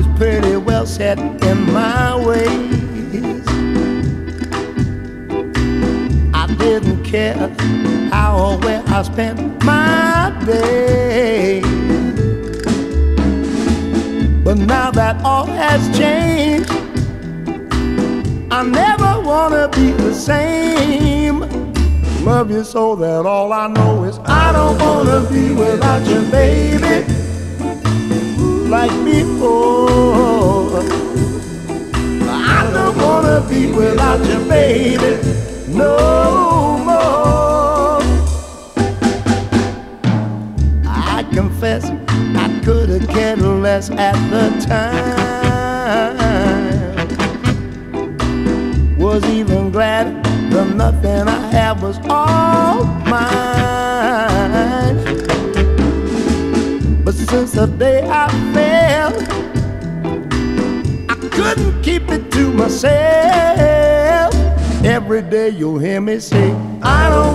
was pretty well set in my ways. I didn't care how or where I spent my day. But now that all has changed, I never wanna be the same. Love you so that all I know is I don't wanna be without you, baby, like before. I don't wanna be without you, baby, no more. I confess I could've cared less at the time. Was even glad the nothing I had was all mine. But since the day I fell, I couldn't keep it to myself. Every day you'll hear me say, I don't